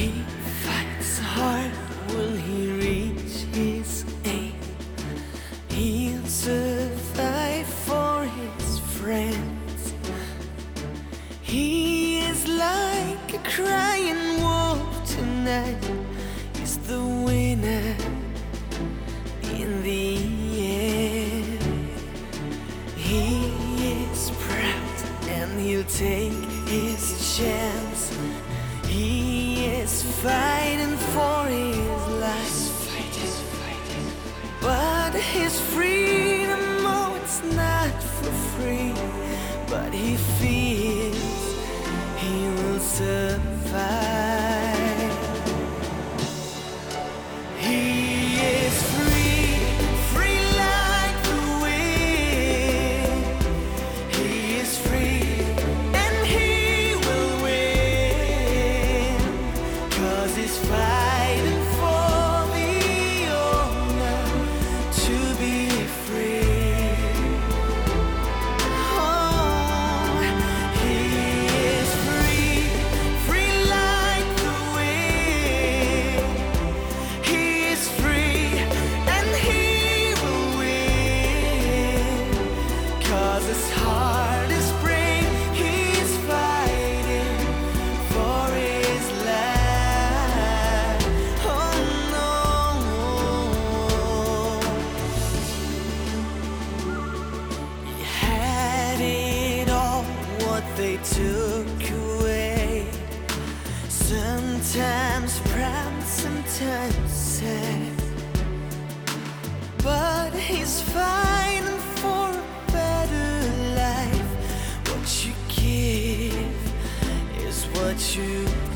He fights hard, will he reach his aim? He'll survive for his friends. He is like a crying wolf tonight. He's the winner in the end. He is proud and he'll take his chance. He is fighting for his life, but his freedom, oh, it's not for free. But he feels he will survive. He is free, free like the wind. He is free and he will win, 'cause he's fighting for the honor to be free. Oh, he is free, free like the wind. He is free and he will win, 'cause his heart is brave. He's fighting for his life. Oh no, he had it all, what they took away. Sometimes proud, sometimes sad, but he's fighting for a better life. What you give is what you